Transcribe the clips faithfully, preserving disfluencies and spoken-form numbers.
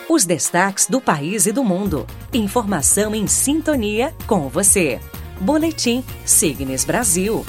Os destaques do país e do mundo. Informação em sintonia com você. Boletim Signes Brasil.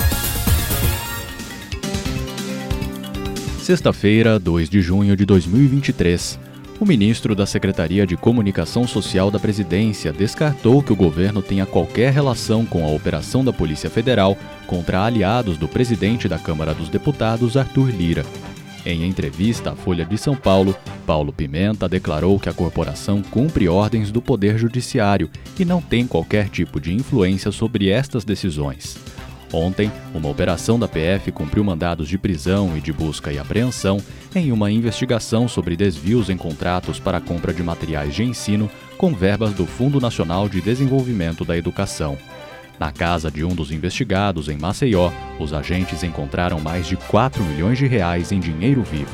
Sexta-feira, dois de junho de dois mil e vinte e três. O ministro da Secretaria de Comunicação Social da Presidência descartou que o governo tenha qualquer relação com a operação da Polícia Federal contra aliados do presidente da Câmara dos Deputados, Arthur Lira. Em entrevista à Folha de São Paulo, Paulo Pimenta declarou que a corporação cumpre ordens do Poder Judiciário e não tem qualquer tipo de influência sobre estas decisões. Ontem, uma operação da P F cumpriu mandados de prisão e de busca e apreensão em uma investigação sobre desvios em contratos para a compra de materiais de ensino com verbas do Fundo Nacional de Desenvolvimento da Educação. Na casa de um dos investigados, em Maceió, os agentes encontraram mais de quatro milhões de reais em dinheiro vivo.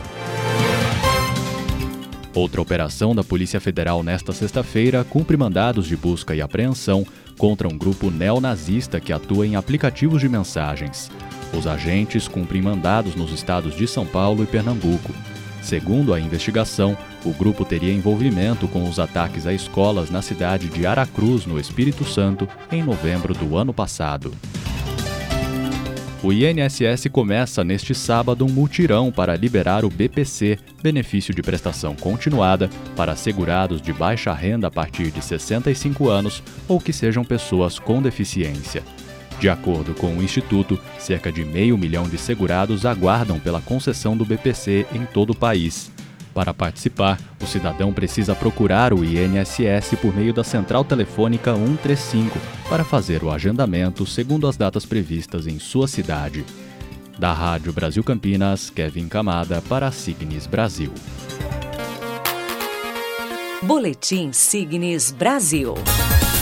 Outra operação da Polícia Federal nesta sexta-feira cumpre mandados de busca e apreensão contra um grupo neonazista que atua em aplicativos de mensagens. Os agentes cumprem mandados nos estados de São Paulo e Pernambuco. Segundo a investigação, o grupo teria envolvimento com os ataques a escolas na cidade de Aracruz, no Espírito Santo, em novembro do ano passado. O I N S S começa neste sábado um mutirão para liberar o B P C, benefício de prestação continuada, para segurados de baixa renda a partir de sessenta e cinco anos ou que sejam pessoas com deficiência. De acordo com o Instituto, cerca de meio milhão de segurados aguardam pela concessão do B P C em todo o país. Para participar, o cidadão precisa procurar o I N S S por meio da central telefônica cento e trinta e cinco para fazer o agendamento segundo as datas previstas em sua cidade. Da Rádio Brasil Campinas, Kevin Camada para a Signes Brasil. Boletim Signes Brasil.